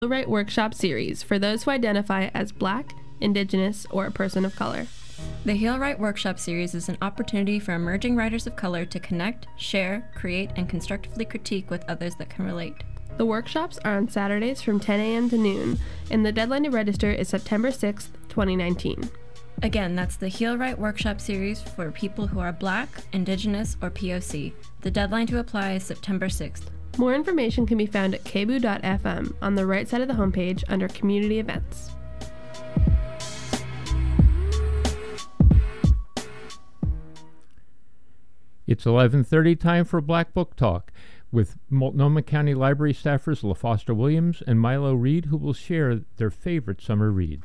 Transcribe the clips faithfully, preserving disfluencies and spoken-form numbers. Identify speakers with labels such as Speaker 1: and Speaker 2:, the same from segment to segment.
Speaker 1: Right Workshop Series for those who identify as Black, Indigenous, or a person of color.
Speaker 2: The Heal Right Workshop Series is an opportunity for emerging writers of color to connect, share, create, and constructively critique with others that can relate.
Speaker 1: The workshops are on Saturdays from ten a.m. to noon, and the deadline to register is September sixth, twenty nineteen.
Speaker 2: Again, that's the Heal Right Workshop Series for people who are Black, Indigenous, or P O C. The deadline to apply is September sixth.
Speaker 1: More information can be found at k b o dot f m on the right side of the homepage under Community Events.
Speaker 3: It's eleven thirty, time for Black Book Talk with Multnomah County Library staffers LaFoster Williams and Milo Reed, who will share their favorite summer reads.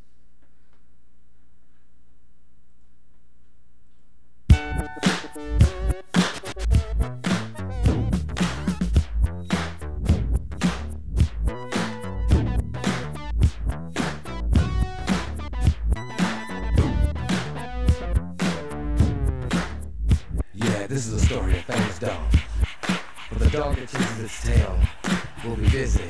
Speaker 4: This is a story of famous dog. But the dog that chases its tail will be busy.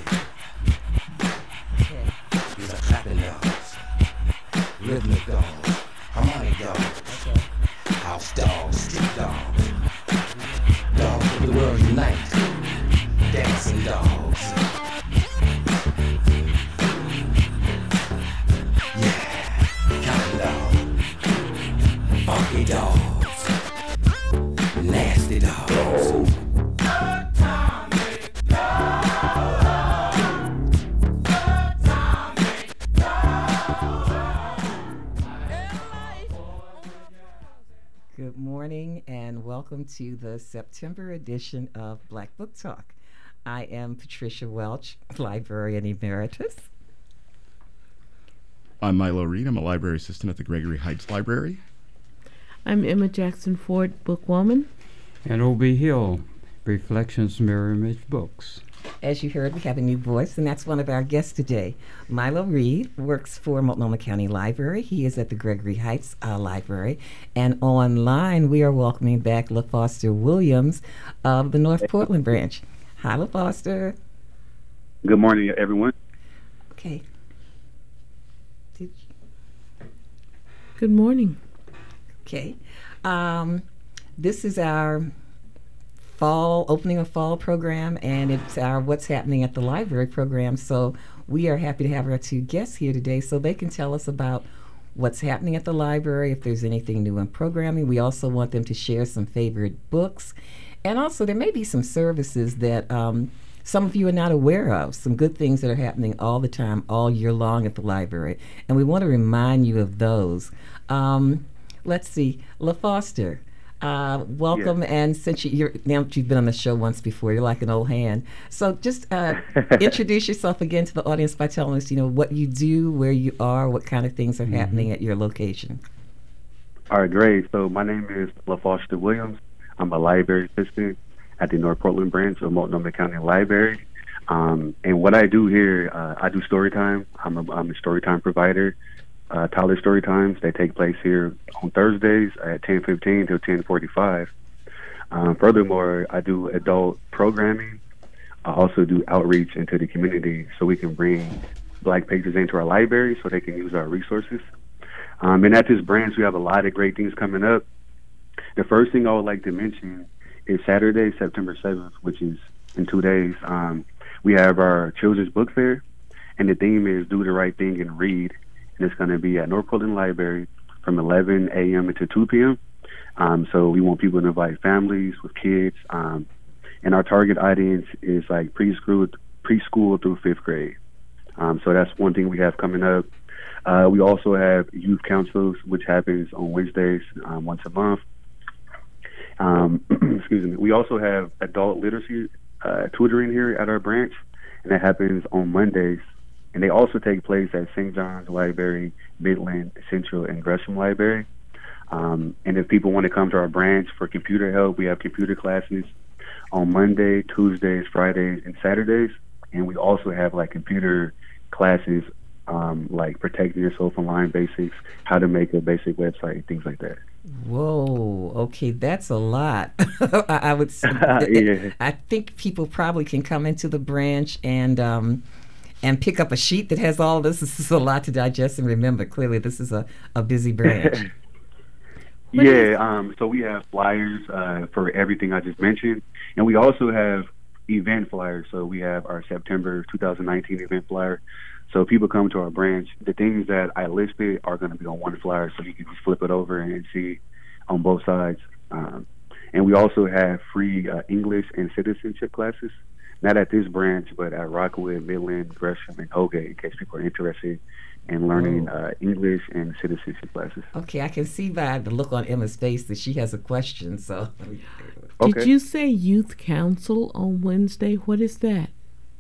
Speaker 4: These are clapping dogs, rhythmic dogs, harmonic dogs, house dogs, street dogs, dogs of the world unite, dancing dogs. Yeah, counting dog, funky dog. Nasty dogs.
Speaker 5: Good morning and welcome to the September edition of Black Book Talk. I am Patricia Welch, Librarian Emeritus.
Speaker 6: I'm Milo Reed. I'm a library assistant at the Gregory Heights Library.
Speaker 7: I'm Emma Jackson Ford, bookwoman.
Speaker 8: And O B Hill, Reflections Mirror Image Books.
Speaker 5: As you heard, we have a new voice, and that's one of our guests today. Milo Reed works for Multnomah County Library. He is at the Gregory Heights uh, Library. And online, we are welcoming back LaFoster Williams of the North Portland branch. Hi, LaFoster.
Speaker 9: Good morning, everyone.
Speaker 5: Okay. Did you?
Speaker 7: Good morning.
Speaker 5: Okay. Um, this is our fall, opening of fall program, and it's our What's Happening at the Library program. So we are happy to have our two guests here today so they can tell us about what's happening at the library, if there's anything new in programming. We also want them to share some favorite books. And also there may be some services that um, some of you are not aware of, some good things that are happening all the time, all year long at the library. And we want to remind you of those. Um, Let's see, LaFoster, uh, welcome. Yes. And since you, you're, now that you've been on the show once before, you're like an old hand. So just uh, introduce yourself again to the audience by telling us, you know, what you do, where you are, what kind of things are mm-hmm. happening at your location.
Speaker 9: All right, great. So my name is LaFoster Williams. I'm a library assistant at the North Portland branch of Multnomah County Library. Um, and what I do here, uh, I do story time. I'm a, I'm a story time provider. Uh, Tyler Story Times, they take place here on Thursdays at ten fifteen till ten forty-five. Um, furthermore, I do adult programming. I also do outreach into the community so we can bring Black patrons into our library so they can use our resources. Um, and at this branch, we have a lot of great things coming up. The first thing I would like to mention is Saturday, September seventh, which is in two days. Um, we have our Children's Book Fair, and the theme is Do the Right Thing and Read. And it's going to be at North Portland Library from eleven a.m. to two p.m. Um, so we want people to invite families with kids. Um, and our target audience is like preschool, preschool through fifth grade. Um, so that's one thing we have coming up. Uh, we also have youth councils, which happens on Wednesdays um, once a month. Um, excuse me. We also have adult literacy uh, tutoring here at our branch, and that happens on Mondays. And they also take place at Saint John's Library, Midland, Central, and Gresham Library. Um, and if people want to come to our branch for computer help, we have computer classes on Monday, Tuesdays, Fridays, and Saturdays. And we also have like computer classes um, like protecting yourself online basics, how to make a basic website, things like that.
Speaker 5: Whoa, okay, that's a lot. I, I would say,
Speaker 9: yeah.
Speaker 5: I think people probably can come into the branch and um, and pick up a sheet that has all this. This is a lot to digest and remember. Clearly, this is a, a busy branch.
Speaker 9: Yeah, um, so we have flyers uh, for everything I just mentioned, and we also have event flyers. So we have our September two thousand nineteen event flyer. So people come to our branch, the things that I listed are going to be on one flyer, so you can just flip it over and see on both sides. Um, and we also have free uh, English and citizenship classes, not at this branch, but at Rockwood, Midland, Gresham, and Holgate, in case people are interested in learning
Speaker 5: Oh.
Speaker 9: uh, English and citizenship classes.
Speaker 5: Okay, I can see by the look on Emma's face that she has a question. So,
Speaker 9: Okay.
Speaker 7: Did you say youth council on Wednesday? What is that?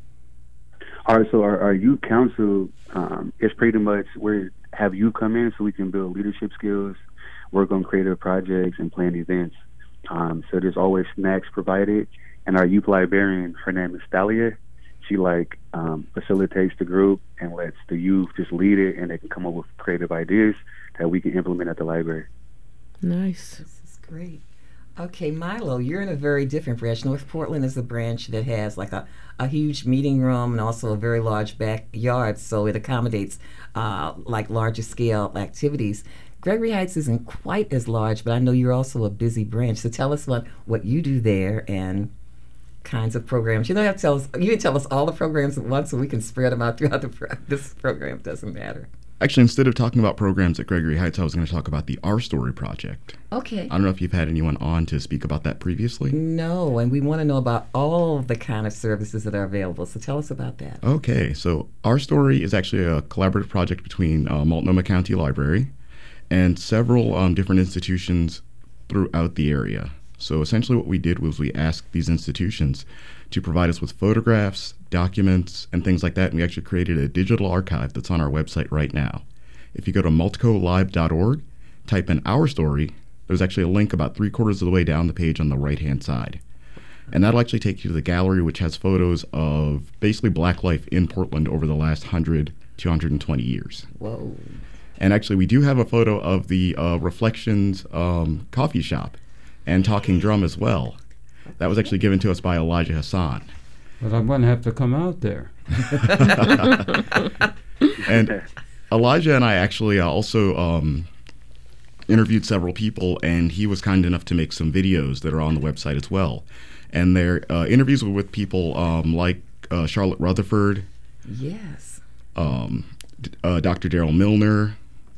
Speaker 9: All right, so our, our youth council um, is pretty much where have you come in so we can build leadership skills, work on creative projects, and plan events. Um, so there's always snacks provided, and our youth librarian, her name is Thalia. She like um, facilitates the group and lets the youth just lead it, and they can come up with creative ideas that we can implement at the library.
Speaker 7: Nice.
Speaker 5: this is great. Okay, Milo, you're in a very different branch. North Portland is a branch that has like a, a huge meeting room and also a very large backyard, so it accommodates uh, like larger scale activities. Gregory Heights isn't quite as large, but I know you're also a busy branch. So tell us what, what you do there and kinds of programs. You don't have to tell us. You can tell us all the programs at once, so we can spread them out throughout the pro- this program. Doesn't matter.
Speaker 6: Actually, instead of talking about programs at Gregory Heights, I was going to talk about the Our Story project.
Speaker 5: Okay.
Speaker 6: I don't know if you've had anyone on to speak about that previously.
Speaker 5: No, and we want to know about all the kind of services that are available. So tell us about that.
Speaker 6: Okay, so Our Story is actually a collaborative project between uh, Multnomah County Library and several um, different institutions throughout the area. So essentially what we did was we asked these institutions to provide us with photographs, documents, and things like that, and we actually created a digital archive that's on our website right now. If you go to multico live dot org, type in Our Story, there's actually a link about three quarters of the way down the page on the right-hand side. And that'll actually take you to the gallery, which has photos of basically Black life in Portland over the last one hundred to one hundred twenty years.
Speaker 5: Whoa.
Speaker 6: And actually, we do have a photo of the uh, Reflections um, coffee shop and Talking Drum as well. That was actually given to us by Elijah Hassan.
Speaker 8: But I'm going to have to come out there.
Speaker 6: And Elijah and I actually uh, also um, interviewed several people, and he was kind enough to make some videos that are on the website as well. And their uh, interviews were with people um, like uh, Charlotte Rutherford,
Speaker 5: Yes.
Speaker 6: um, d- uh, Doctor Daryl Milner.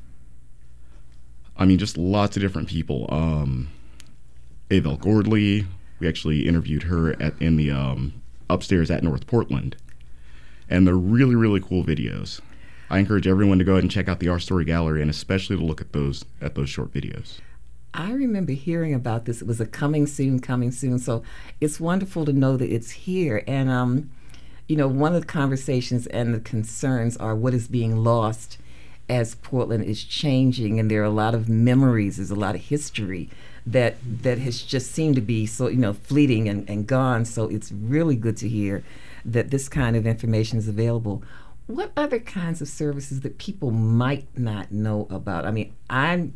Speaker 6: I mean, just lots of different people. Um, Avell Gordley. We actually interviewed her at in the um, upstairs at North Portland. And they're really, really cool videos. I encourage everyone to go ahead and check out the Our Story Gallery, and especially to look at those at those short videos.
Speaker 5: I remember hearing about this. It was a coming soon, coming soon. So it's wonderful to know that it's here. And, um, you know, one of the conversations and the concerns are what is being lost as Portland is changing. And there are a lot of memories, there's a lot of history that that has just seemed to be so, you know, fleeting and, and gone. So it's really good to hear that this kind of information is available. What other kinds of services that people might not know about? I mean, I'm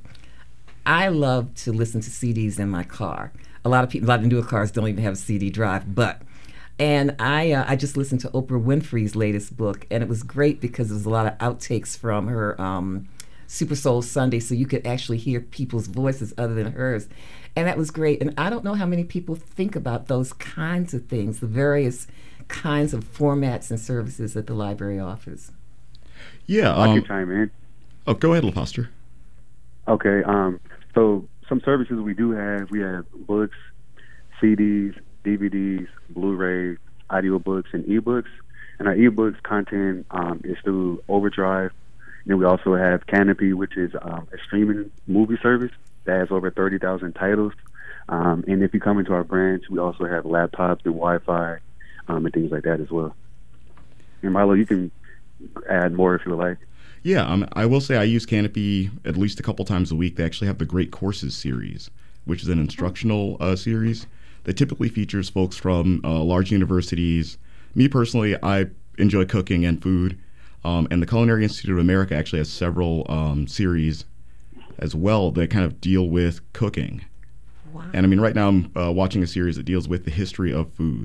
Speaker 5: I love to listen to C Ds in my car. A lot of people, a lot of newer cars don't even have a C D drive, but, and I uh, I just listened to Oprah Winfrey's latest book, and it was great because there was a lot of outtakes from her um, Super Soul Sunday, so you could actually hear people's voices other than hers, and that was great. And I don't know how many people think about those kinds of things, the various kinds of formats and services that the library offers.
Speaker 6: Yeah.
Speaker 9: I
Speaker 6: Um,
Speaker 9: can chime in.
Speaker 6: oh, go ahead, LaFoster.
Speaker 9: Okay, um, so some services we do have, we have books, C Ds, D V Ds, Blu-rays, audiobooks, and ebooks. And our ebooks content um, is through Overdrive. And then we also have Canopy, which is um, a streaming movie service that has over thirty thousand titles. Um, and if you come into our branch, we also have laptops and Wi-Fi um, and things like that as well. And Milo, you can add more if you would like.
Speaker 6: Yeah, um, I will say I use Canopy at least a couple times a week. They actually have the Great Courses series, which is an instructional uh, series that typically features folks from uh, large universities. Me personally, I enjoy cooking and food, um, and the Culinary Institute of America actually has several um, series as well that kind of deal with cooking.
Speaker 5: Wow.
Speaker 6: And I mean, right now I'm uh, watching a series that deals with the history of food.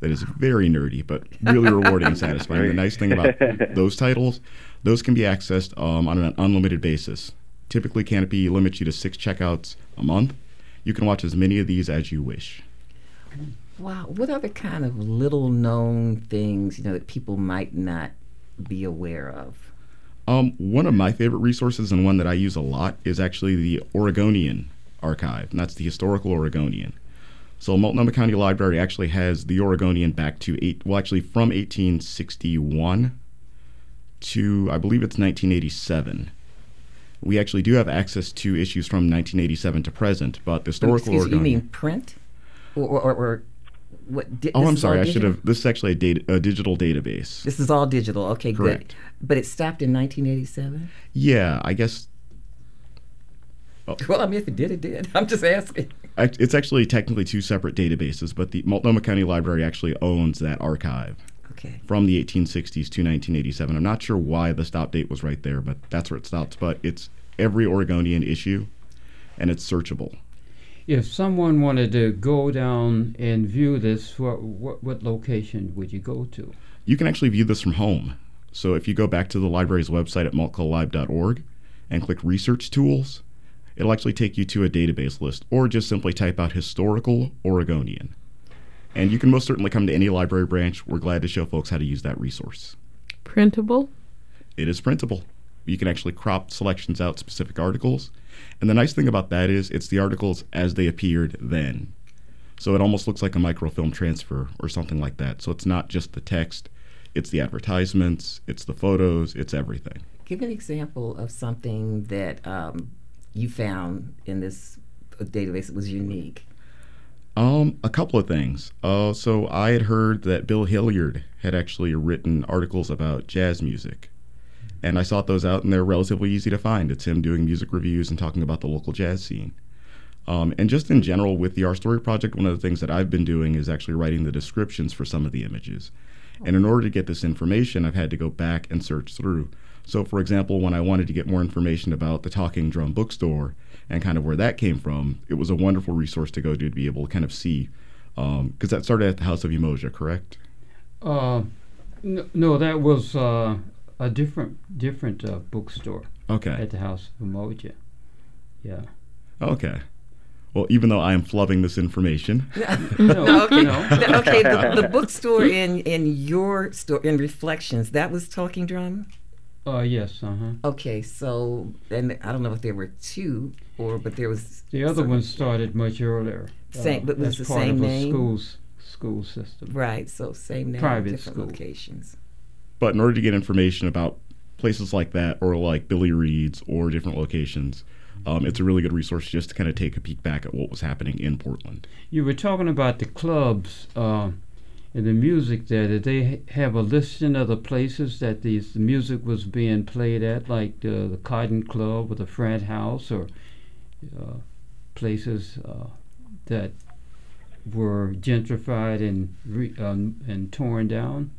Speaker 6: that is very nerdy, but really rewarding and satisfying. The nice thing about those titles, those can be accessed um, on an unlimited basis. Typically, Canopy limits you to six checkouts a month. You can watch as many of these as you wish.
Speaker 5: Wow. What other kind of little known things, you know, that people might not be aware of?
Speaker 6: Um, one of my favorite resources, and one that I use a lot, is actually the Oregonian archive, and that's the Historical Oregonian. So Multnomah County Library actually has the Oregonian back to eight, well, actually from eighteen sixty-one to, I believe it's nineteen eighty-seven. We actually do have access to issues from nineteen eighty-seven to present, but the Historical
Speaker 5: Excuse,
Speaker 6: Oregonian.
Speaker 5: You mean print, or or, or, or what? Di-
Speaker 6: oh,
Speaker 5: this
Speaker 6: I'm
Speaker 5: is
Speaker 6: sorry.
Speaker 5: all
Speaker 6: I should
Speaker 5: digital?
Speaker 6: have. This is actually a, data, a digital database.
Speaker 5: This is all digital. Okay,
Speaker 6: Correct.
Speaker 5: good. But it stopped in nineteen eighty-seven.
Speaker 6: Yeah, I guess. Oh.
Speaker 5: Well, I mean, if it did, it did. I'm just asking.
Speaker 6: I, it's actually technically two separate databases, but the Multnomah County Library actually owns that archive.
Speaker 5: Okay.
Speaker 6: From the eighteen sixties to nineteen eighty-seven. I'm not sure why the stop date was right there, but that's where it stops. But it's every Oregonian issue, and it's searchable.
Speaker 8: If someone wanted to go down and view this, what, what, what location would you go to?
Speaker 6: You can actually view this from home. So if you go back to the library's website at multcolib dot org and click Research Tools, it'll actually take you to a database list, or just simply type out Historical Oregonian. And you can most certainly come to any library branch. We're glad to show folks how to use that resource.
Speaker 7: Printable?
Speaker 6: It is printable. You can actually crop selections out specific articles. And the nice thing about that is it's the articles as they appeared then. So it almost looks like a microfilm transfer or something like that. So it's not just the text, it's the advertisements, it's the photos, it's everything.
Speaker 5: Give an example of something that um, you found in this database that was unique.
Speaker 6: Um, a couple of things. Uh, so I had heard that Bill Hilliard had actually written articles about jazz music. And I sought those out, and they're relatively easy to find. It's him doing music reviews and talking about the local jazz scene. Um, and just in general, with the Our Story Project, one of the things that I've been doing is actually writing the descriptions for some of the images. And in order to get this information, I've had to go back and search through. So, for example, when I wanted to get more information about the Talking Drum bookstore and kind of where that came from, it was a wonderful resource to go to to be able to kind of see, because um, that started at the House of Umoja, correct?
Speaker 8: Uh, no, no, that was uh, a different different uh, bookstore.
Speaker 6: Okay.
Speaker 8: At the House of Umoja. Yeah.
Speaker 6: Okay. Well, even though I am flubbing this information.
Speaker 8: no,
Speaker 5: no, okay.
Speaker 8: No.
Speaker 5: No, okay, the, the bookstore in, in your store, in Reflections, that was Talking Drum?
Speaker 8: Uh, yes, uh-huh.
Speaker 5: Okay, so, and I don't know if there were two, or, but there was...
Speaker 8: The other
Speaker 5: some,
Speaker 8: one started much earlier.
Speaker 5: Same,
Speaker 8: uh,
Speaker 5: but was
Speaker 8: as
Speaker 5: the
Speaker 8: part
Speaker 5: same
Speaker 8: of
Speaker 5: name?
Speaker 8: A school's, school system.
Speaker 5: Right, so same name,
Speaker 8: Private
Speaker 5: different
Speaker 8: school.
Speaker 5: locations.
Speaker 6: But in order to get information about places like that, or like Billy Reed's, or different locations, um, it's a really good resource just to kind of take a peek back at what was happening in Portland.
Speaker 8: You were talking about the clubs uh, and the music there. Did they ha- have a listing of the places that these, the music was being played at, like the, the Cotton Club or the Frat House, or uh, places uh, that were gentrified and re- um, and torn down?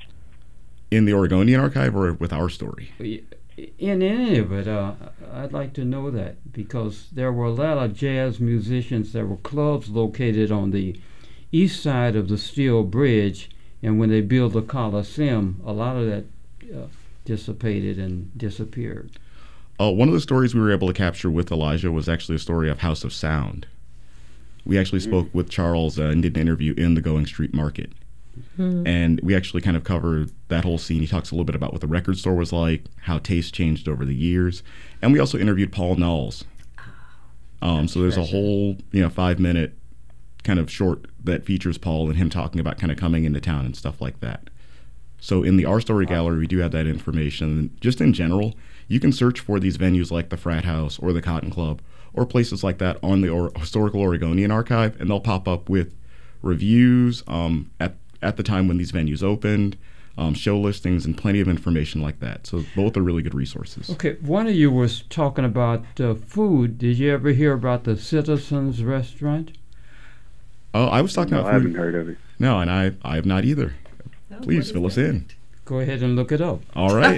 Speaker 6: In the Oregonian archive, or with Our Story?
Speaker 8: In any of it, uh, I'd like to know that, because there were a lot of jazz musicians. There were clubs located on the east side of the Steel Bridge, and when they built the Coliseum, a lot of that uh, dissipated and disappeared.
Speaker 6: Uh, one of the stories we were able to capture with Elijah was actually a story of House of Sound. We actually spoke with Charles uh, and did an interview in the Going Street Market. Mm-hmm. And we actually kind of covered that whole scene. He talks a little bit about what the record store was like, how taste changed over the years. And we also interviewed Paul Knowles. Um, so there's a whole, you know, five-minute kind of short that features Paul and him talking about kind of coming into town and stuff like that. So in the Our Story Gallery, we do have that information. And just in general, you can search for these venues like the Frat House or the Cotton Club or places like that on the or- Historical Oregonian Archive, and they'll pop up with reviews um, at at the time when these venues opened, um, show listings, and plenty of information like that. So both are really good resources.
Speaker 8: Okay, one of you was talking about uh, food. Did you ever hear about the Citizens Restaurant?
Speaker 6: Oh, I was talking
Speaker 9: no,
Speaker 6: about
Speaker 9: I
Speaker 6: food.
Speaker 9: haven't heard of it.
Speaker 6: No, and I, I have not either.
Speaker 5: No,
Speaker 6: Please fill us in.
Speaker 8: Go ahead and look it up.
Speaker 6: All right.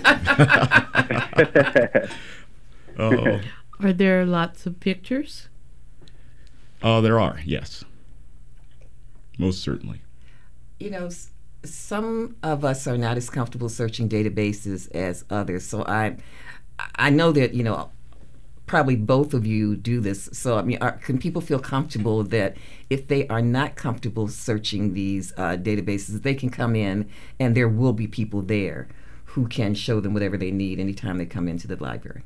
Speaker 6: Oh.
Speaker 7: Are there lots of pictures?
Speaker 6: Oh, there are, yes. Most certainly.
Speaker 5: You know, s- some of us are not as comfortable searching databases as others. So I, I know that, you know, probably both of you do this. So I mean, are, can people feel comfortable that if they are not comfortable searching these uh, databases, they can come in and there will be people there who can show them whatever they need anytime they come into the library?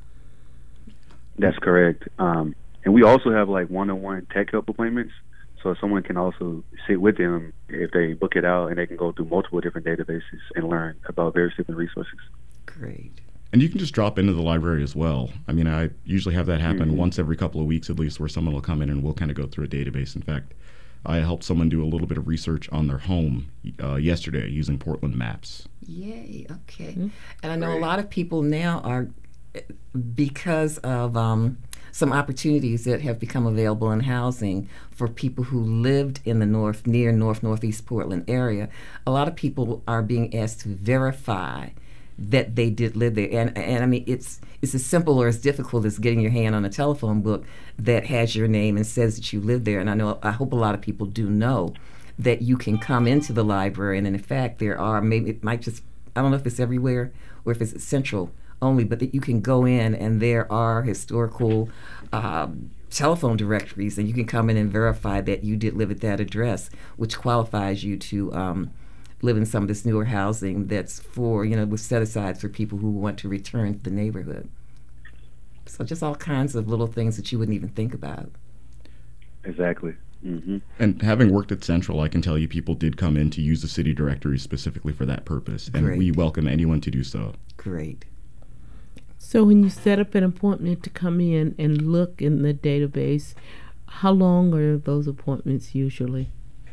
Speaker 9: That's correct. Um, and we also have like one-on-one tech help appointments. So someone can also sit with them if they book it out, and they can go through multiple different databases and learn about various different resources.
Speaker 5: Great.
Speaker 6: And you can just drop into the library as well. I mean, I usually have that happen
Speaker 9: Mm-hmm.
Speaker 6: once every couple of weeks at least, where someone will come in and we'll kind of go through a database. In fact, I helped someone do a little bit of research on their home uh, yesterday using Portland Maps.
Speaker 5: Yay, okay.
Speaker 7: Mm-hmm.
Speaker 5: And I know
Speaker 9: Great.
Speaker 5: a lot of people now are, because of um, some opportunities that have become available in housing for people who lived in the north, near North Northeast Portland area, a lot of people are being asked to verify that they did live there. And and I mean, it's it's as simple or as difficult as getting your hand on a telephone book that has your name and says that you live there. And I know, I hope a lot of people do know that you can come into the library, and in fact, there are, maybe it might just, I don't know if it's everywhere or if it's central only, but that you can go in and there are historical um, telephone directories, and you can come in and verify that you did live at that address, which qualifies you to um, live in some of this newer housing that's for, you know, was set aside for people who want to return to the neighborhood. So just all kinds of little things that you wouldn't even think about.
Speaker 9: Exactly. Mm-hmm.
Speaker 6: And having worked at Central, I can tell you people did come in to use the city directory specifically for that purpose. And
Speaker 5: Great.
Speaker 6: we welcome anyone to do so.
Speaker 5: Great.
Speaker 7: So when you set up an appointment to come in and look in the database, how long are those appointments usually?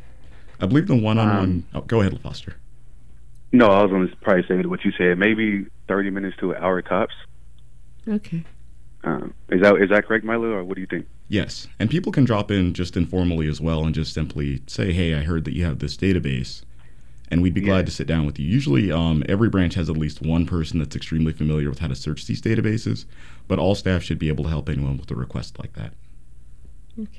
Speaker 6: I believe the one-on-one...
Speaker 9: Um,
Speaker 6: oh, go ahead, Foster.
Speaker 9: No, I was going to probably say what you said. Maybe thirty minutes to an hour tops.
Speaker 7: Okay.
Speaker 9: Um, is that is that correct, Milo, or what do you think?
Speaker 6: Yes, and people can drop in just informally as well and just simply say, hey, I heard that you have this database, and we'd be
Speaker 9: Yeah.
Speaker 6: glad to sit down with you. Usually, um, every branch has at least one person that's extremely familiar with how to search these databases, but all staff should be able to help anyone with a request like that.
Speaker 7: Okay.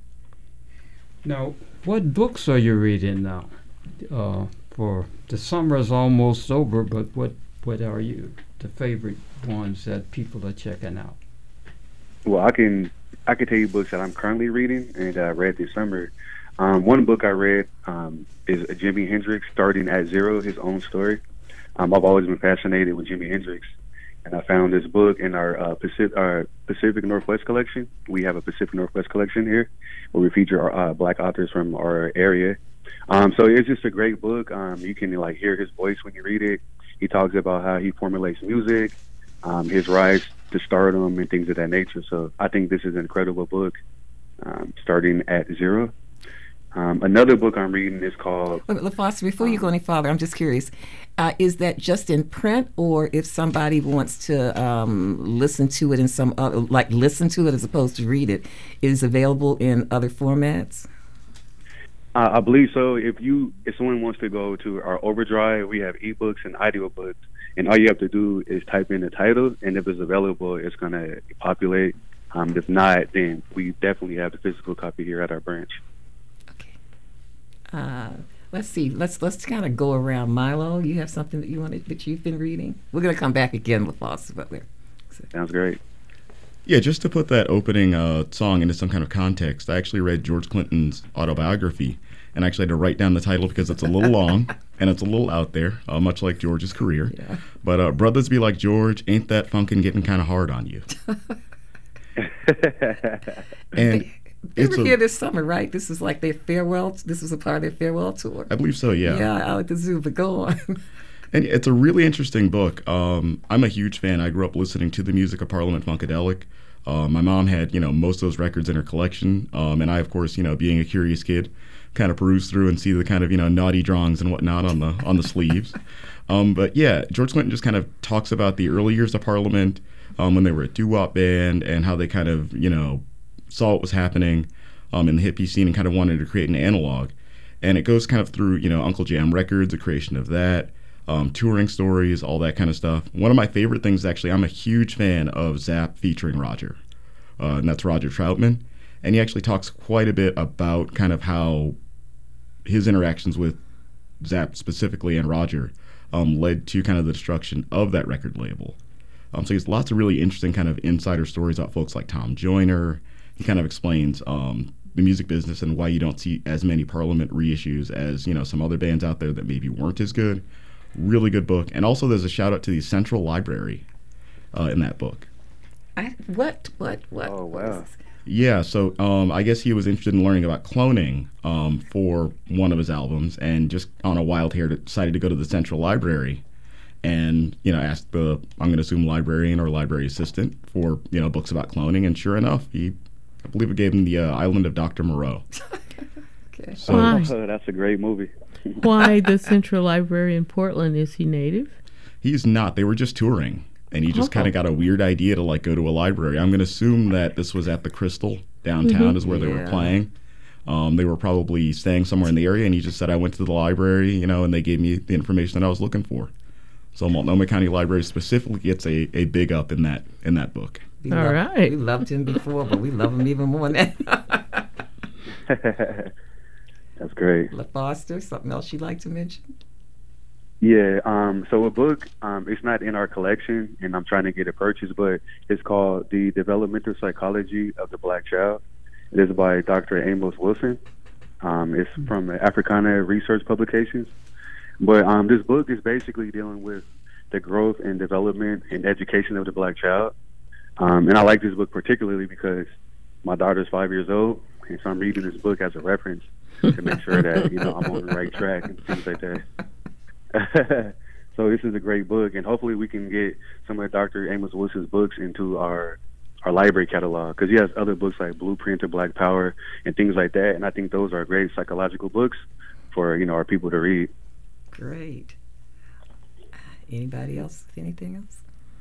Speaker 8: Now, what books are you reading now? Uh, for the summer is almost over, but what what are you the favorite ones that people are checking out?
Speaker 9: Well, I can I can tell you books that I'm currently reading and that I read this summer. Um, one book I read um, is Jimi Hendrix, Starting at Zero, his own story. Um, I've always been fascinated with Jimi Hendrix, and I found this book in our uh, Pacific, our Pacific Northwest collection. We have a Pacific Northwest collection here where we feature our, uh, black authors from our area. Um, so it's just a great book. Um, you can like hear his voice when you read it. He talks about how he formulates music, um, his rise to stardom, and things of that nature. So I think this is an incredible book, um, Starting at Zero. Um, another book I'm reading is called...
Speaker 5: Wait, LaFoster, before you go any farther, I'm just curious. Uh, is that just in print, or if somebody wants to um, listen to it in some other, like listen to it as opposed to read it, is available in other formats?
Speaker 9: Uh, I believe so. If you, if someone wants to go to our Overdrive, we have ebooks and audiobooks, and all you have to do is type in the title, and if it's available, it's going to populate. Um, if not, then we definitely have the physical copy here at our branch.
Speaker 5: Okay. Uh, let's see. Let's let's kind of go around. Milo, you have something that you wanted that you've been reading? We're going to come back again with Foster Butler. So.
Speaker 9: Sounds great.
Speaker 6: Yeah, just to put that opening uh, song into some kind of context, I actually read George Clinton's autobiography, and I actually had to write down the title because it's a little long and it's a little out there, uh, much like George's career.
Speaker 5: Yeah.
Speaker 6: But uh, Brothers Be Like George, Ain't That Funkin' Getting Kind of Hard on You? And
Speaker 5: They
Speaker 6: it's
Speaker 5: were
Speaker 6: a,
Speaker 5: here this summer, right? This was like their farewell. This was a part of their farewell tour.
Speaker 6: I believe so, yeah.
Speaker 5: Yeah, out at the zoo. But go on.
Speaker 6: And it's a really interesting book. Um, I'm a huge fan. I grew up listening to the music of Parliament Funkadelic. Uh, my mom had, you know, most of those records in her collection. Um, and I, of course, you know, being a curious kid, kind of peruse through and see the kind of, you know, naughty drawings and whatnot on the on the sleeves. Um, but yeah, George Clinton just kind of talks about the early years of Parliament, um, when they were a doo-wop band, and how they kind of, you know, saw what was happening um, in the hippie scene and kind of wanted to create an analog. And it goes kind of through, you know, Uncle Jam Records, the creation of that. Um, touring stories, all that kind of stuff. One of my favorite things, actually, I'm a huge fan of Zapp featuring Roger, uh, and that's Roger Troutman. And he actually talks quite a bit about kind of how his interactions with Zapp specifically and Roger, um, led to kind of the destruction of that record label. Um, so he has lots of really interesting kind of insider stories about folks like Tom Joyner. He kind of explains um, the music business and why you don't see as many Parliament reissues as, you know, some other bands out there that maybe weren't as good. Really good book. And also there's a shout out to the Central Library uh, in that book.
Speaker 5: I, what, what, what?
Speaker 9: Oh, wow.
Speaker 6: Yeah, so um, I guess he was interested in learning about cloning um, for one of his albums, and just on a wild hair decided to go to the Central Library and, you know, asked the, I'm going to assume librarian or library assistant for, you know, books about cloning, and sure enough, he, I believe it gave him the uh, Island of Doctor Moreau.
Speaker 5: Okay.
Speaker 6: So,
Speaker 7: Why?
Speaker 9: Oh, that's a great movie.
Speaker 7: Why the Central Library in Portland? Is he native?
Speaker 6: He's not. They were just touring, and he just
Speaker 7: Oh.
Speaker 6: kind of got a weird idea to, like, go to a library. I'm going to assume that this was at the Crystal downtown
Speaker 7: Mm-hmm.
Speaker 6: is where they were
Speaker 5: Yeah.
Speaker 6: playing. Um, they were probably staying somewhere in the area, and he just said, I went to the library, you know, and they gave me the information that I was looking for. So Multnomah County Library specifically gets a, a big up in that in that book.
Speaker 5: We
Speaker 7: All
Speaker 5: loved,
Speaker 7: right.
Speaker 5: We loved him before, but we love him even more now.
Speaker 9: That's great.
Speaker 5: LaFoster, something else you'd like to mention?
Speaker 9: Yeah, um, so a book, um, it's not in our collection, and I'm trying to get it purchased, but it's called The Developmental Psychology of the Black Child. It is by Doctor Amos Wilson. Um, it's from Africana Research Publications. But um, this book is basically dealing with the growth and development and education of the black child. Um, and I like this book particularly because my daughter's five years old, and so I'm reading this book as a reference to make sure that, you know, I'm on the right track and things like that. So this is a great book, and hopefully we can get some of Doctor Amos Wilson's books into our our library catalog, because he has other books like Blueprint to Black Power and things like that, and I think those are great psychological books for, you know, our people to read.
Speaker 5: Great. Anybody else? Anything else?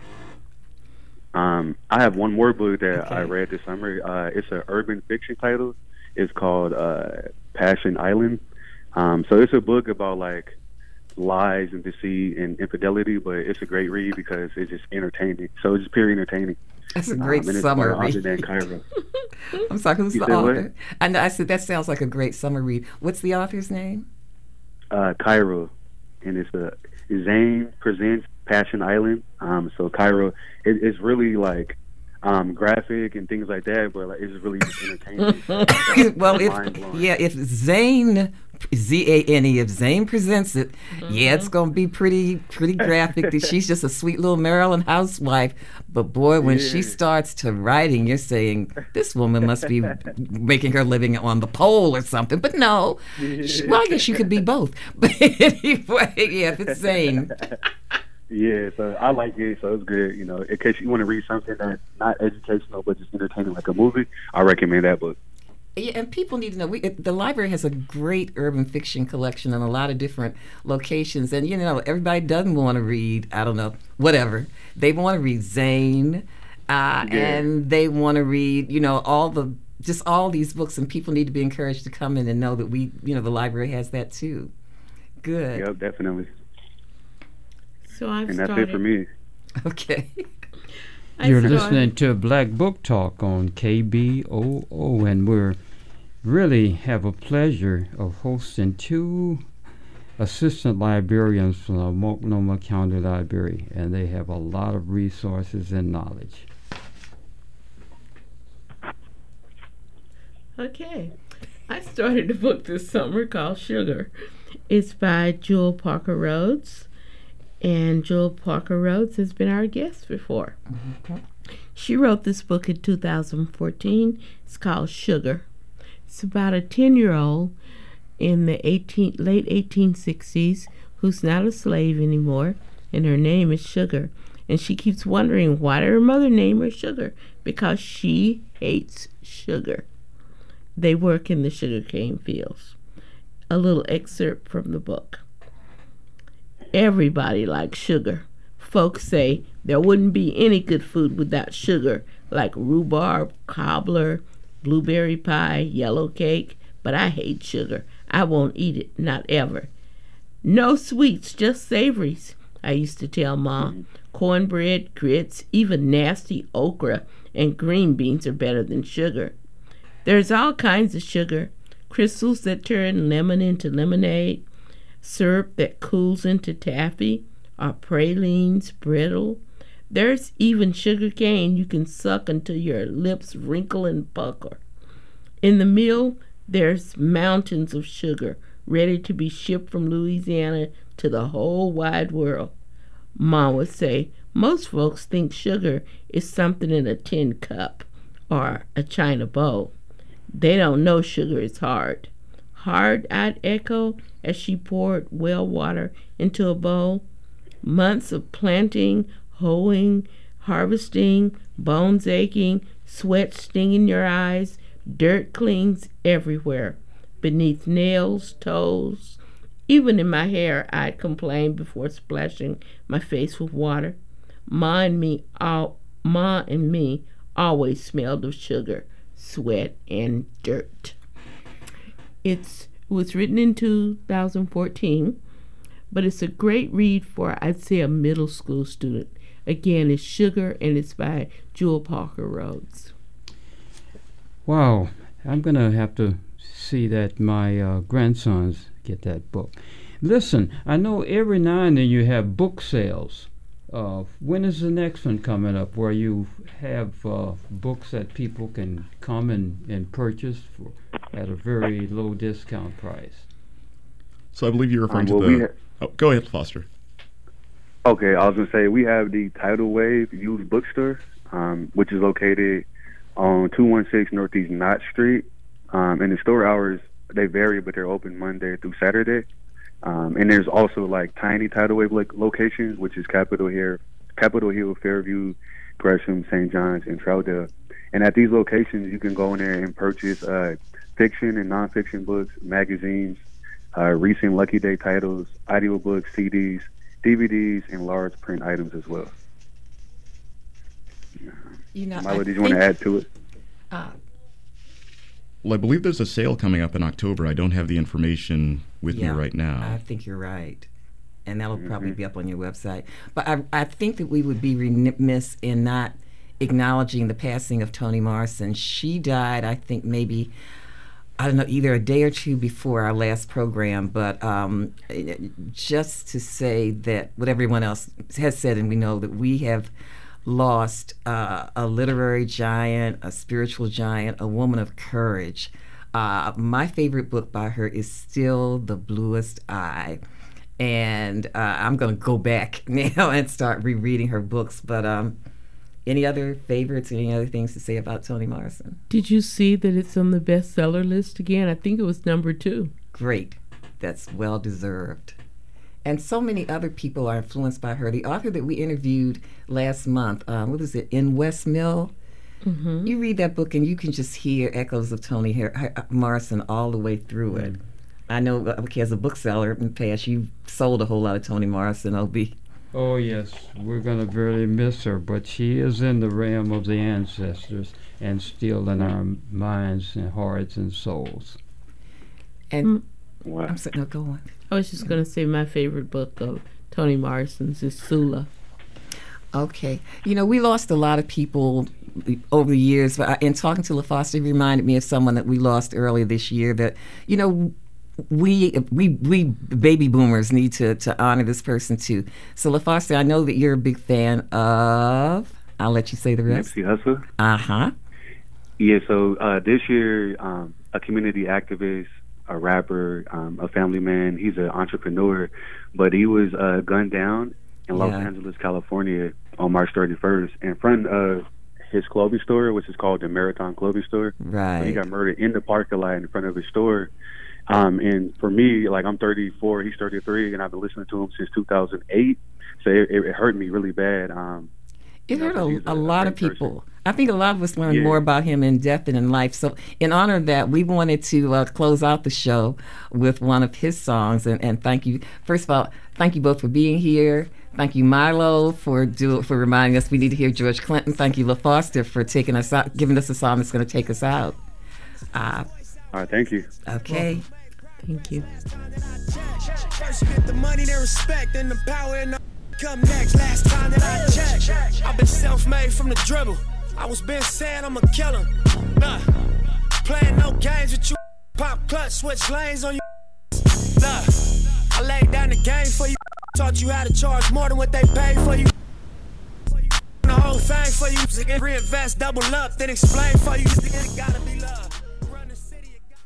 Speaker 9: Um, I have one more book that
Speaker 5: Okay.
Speaker 9: I read this summer. Uh, it's an urban fiction title. It's called uh, Passion Island. Um, so it's a book about like lies and deceit and infidelity, but it's a great read because it's just entertaining. So it's just pure entertaining.
Speaker 5: That's a great
Speaker 9: Um, and it's
Speaker 5: summer
Speaker 9: by
Speaker 5: read.
Speaker 9: Anjanae Cairo.
Speaker 5: I'm sorry, who's
Speaker 9: You
Speaker 5: the
Speaker 9: said what?
Speaker 5: author? I know, I said that sounds like a great summer read. What's the author's name?
Speaker 9: Uh, Cairo, and it's a Zane presents Passion Island. Um, so Cairo, it, it's really like um, graphic and things like that, but like, it's really just entertaining.
Speaker 5: Well, if
Speaker 9: Mind-blowing.
Speaker 5: yeah, if Zane Z A N E, if Zane presents it, yeah, it's gonna be pretty pretty graphic. She's just a sweet little Maryland housewife, but boy, when she
Speaker 9: Yeah.
Speaker 5: starts to writing, you're saying this woman must be making her living on the pole or something. But no, she, well, I guess you could be both. But anyway, yeah, if it's Zane.
Speaker 9: Yeah, so I like it, so it's good. You know, in case you want to read something that's not educational but just entertaining, like a movie, I recommend that book.
Speaker 5: Yeah, and people need to know, we, it, the library has a great urban fiction collection in a lot of different locations. And, you know, everybody doesn't want to read, I don't know, whatever. They want to read Zane, uh,
Speaker 9: Yeah.
Speaker 5: and they want to read, you know, all the, just all these books. And people need to be encouraged to come in and know that we, you know, the library has that too. Good.
Speaker 9: Yep, definitely.
Speaker 7: So I've
Speaker 9: And that's
Speaker 7: started.
Speaker 9: it for me.
Speaker 5: Okay.
Speaker 7: I
Speaker 8: You're
Speaker 7: started-
Speaker 8: listening to Black Book Talk on K B O O, and we're really have a pleasure of hosting two assistant librarians from the Multnomah County Library, and they have a lot of resources and knowledge.
Speaker 7: Okay. I started a book this summer called Sugar. It's by Jewel Parker Rhodes. And Jewel Parker Rhodes has been our guest before. She wrote this book in two thousand fourteen. It's called Sugar. It's about a ten-year-old in the eighteen, late eighteen sixties who's not a slave anymore, and her name is Sugar. And she keeps wondering why did her mother name her Sugar? Because she hates sugar. They work in the sugarcane fields. A little excerpt from the book. Everybody likes sugar. Folks say there wouldn't be any good food without sugar, like rhubarb, cobbler, blueberry pie, yellow cake, but I hate sugar. I won't eat it, not ever. No sweets, just savories, I used to tell Mom. Cornbread, grits, even nasty okra and green beans are better than sugar. There's all kinds of sugar, crystals that turn lemon into lemonade, syrup that cools into taffy, or pralines, brittle. There's even sugar cane you can suck until your lips wrinkle and pucker. In the mill, there's mountains of sugar ready to be shipped from Louisiana to the whole wide world. Mom would say, most folks think sugar is something in a tin cup or a china bowl. They don't know sugar is hard. Hard, I'd echo as she poured well water into a bowl. Months of planting, hoeing, harvesting, bones aching, sweat stinging your eyes, dirt clings everywhere, beneath nails, toes. Even in my hair, I'd complain before splashing my face with water. Ma and me, all, Ma and me always smelled of sugar, sweat, and dirt. It's, it was written in two thousand fourteen, but it's a great read for, I'd say, a middle school student. Again, it's Sugar, and it's by Jewel Parker Rhodes.
Speaker 8: Wow, I'm going to have to see that my uh, grandsons get that book. Listen, I know every now and then you have book sales. Uh, when is the next one coming up where you have uh, books that people can come and, and purchase for, at a very low discount price?
Speaker 6: So I believe you're referring
Speaker 9: Um, well,
Speaker 6: to
Speaker 9: we
Speaker 6: the...
Speaker 9: ha-
Speaker 6: oh, go ahead, Foster.
Speaker 9: Okay, I was going to say we have the Tidal Wave used bookstore, um, which is located on two one six Northeast Knott Street. Um, and the store hours, they vary, but they're open Monday through Saturday. Um, and there's also like tiny tidal wave lo- locations, which is Capitol Hill, Capitol Hill, Fairview, Gresham, Saint John's, and Troutdale. And at these locations, you can go in there and purchase uh, fiction and nonfiction books, magazines, uh, recent Lucky Day titles, audiobooks, C Ds, D V Ds, and large print items as well.
Speaker 5: You know,
Speaker 9: Milo,
Speaker 5: I
Speaker 9: did you want to
Speaker 5: think-
Speaker 9: add to it?
Speaker 5: Uh,
Speaker 6: Well, I believe there's a sale coming up in October. I don't have the information with
Speaker 5: yeah,
Speaker 6: me right now.
Speaker 5: I think you're right. And that'll probably be up on your website. But I, I think that we would be remiss in not acknowledging the passing of Toni Morrison. She died, I think, maybe, I don't know, either a day or two before our last program. But um, just to say that what everyone else has said, and we know that we have lost uh, a literary giant, a spiritual giant, a woman of courage. Uh, my favorite book by her is still The Bluest Eye. And uh, I'm going to go back now and start rereading her books. But um, any other favorites, any other things to say about Toni Morrison?
Speaker 7: Did you see that it's on the bestseller list again? I think it was number two.
Speaker 5: Great. That's well deserved. And so many other people are influenced by her. The author that we interviewed last month, um, what was it, In West Mill?
Speaker 7: Mm-hmm.
Speaker 5: You read that book and you can just hear echoes of Toni Her- Her- Morrison all the way through it. I know, uh, okay, as a bookseller in the past, you've sold a whole lot of Toni Morrison, O B.
Speaker 8: Oh, yes, we're going to really miss her, but she is in the realm of the ancestors and still in our minds and hearts and souls.
Speaker 5: And
Speaker 9: Wow.
Speaker 5: I'm sorry, no, go on.
Speaker 7: I was just going to say my favorite book of Toni Morrison's is Sula.
Speaker 5: Okay. You know, we lost a lot of people over the years. But I, in talking to LaFoster, he reminded me of someone that we lost earlier this year that, you know, we we we baby boomers need to, to honor this person too. So LaFoster, I know that you're a big fan of, I'll let you say the rest.
Speaker 9: Nipsey Hussle.
Speaker 5: Uh-huh.
Speaker 9: Yeah, so uh, this year, um, a community activist, a rapper, um, a family man, he's an entrepreneur, but he was uh, gunned down in Los
Speaker 5: Yeah.
Speaker 9: Angeles, California on March thirty-first in front of his clothing store, which is called the Marathon Clothing Store.
Speaker 5: Right.
Speaker 9: So he got murdered in the parking lot in front of his store. Um, and for me, like, I'm thirty-four, he's thirty-three, and I've been listening to him since two thousand eight. So it, it hurt me really bad. Um,
Speaker 5: It
Speaker 9: you know,
Speaker 5: hurt
Speaker 9: 'cause
Speaker 5: a,
Speaker 9: he's
Speaker 5: a lot of
Speaker 9: great
Speaker 5: people.
Speaker 9: person.
Speaker 5: I think a lot of us learned
Speaker 9: Yeah.
Speaker 5: more about him in death and in life. So in honor of that, we wanted to uh, close out the show with one of his songs. And, and thank you. First of all, thank you both for being here. Thank you, Milo, for do, for reminding us we need to hear George Clinton. Thank you, LaFoster, for taking us out, giving us a song that's going to take us out. Uh,
Speaker 9: All right, thank you.
Speaker 5: okay.
Speaker 7: Thank you.
Speaker 10: First get the money, then respect, then the power and the come next. Last time that I checked, I've been self-made from the dribble. I was been saying I'm a killer. Nah, playing no games with you. Pop clutch, switch lanes on you. Nah, I lay game for you. Taught you how to charge more than what they pay for you. The whole thing for you. Reinvest, double up, then explain for you. It gotta be love. Run the city, it gotta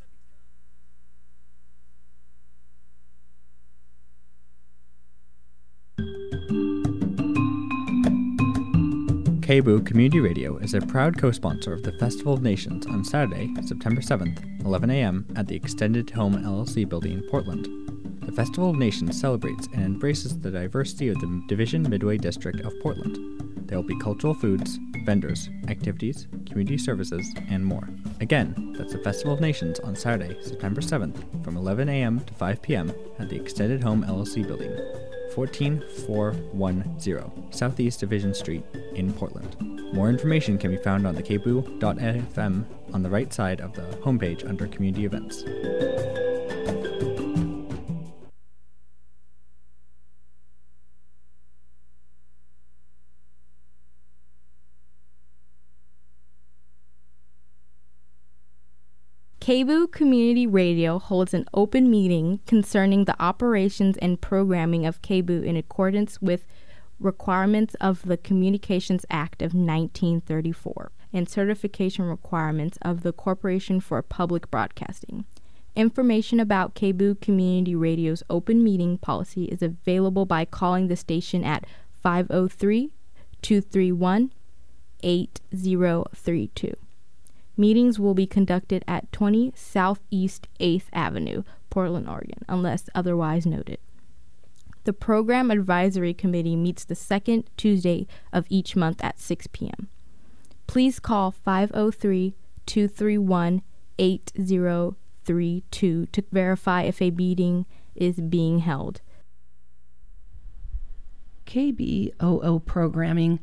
Speaker 11: K B U Community Radio is a proud co-sponsor of the Festival of Nations on Saturday, September seventh, eleven a.m. at the Extended Home L L C building in Portland. The Festival of Nations celebrates and embraces the diversity of the Division Midway District of Portland. There will be cultural foods, vendors, activities, community services, and more. Again, that's the Festival of Nations on Saturday, September seventh, from eleven a.m. to five p.m. at the Extended Home L L C building, fourteen four one zero Southeast Division Street in Portland. More information can be found on the k b u dot f m on the right side of the homepage under Community Events.
Speaker 12: K B U Community Radio holds an open meeting concerning the operations and programming of K B U in accordance with requirements of the Communications Act of nineteen thirty-four and certification requirements of the Corporation for Public Broadcasting. Information about K B U Community Radio's open meeting policy is available by calling the station at five oh three, two three one, eight oh three two. Meetings will be conducted at twenty Southeast eighth Avenue, Portland, Oregon, unless otherwise noted. The Program Advisory Committee meets the second Tuesday of each month at six p.m. Please call five oh three, two three one, eight oh three two to verify if a meeting is being held.
Speaker 13: K B O O programming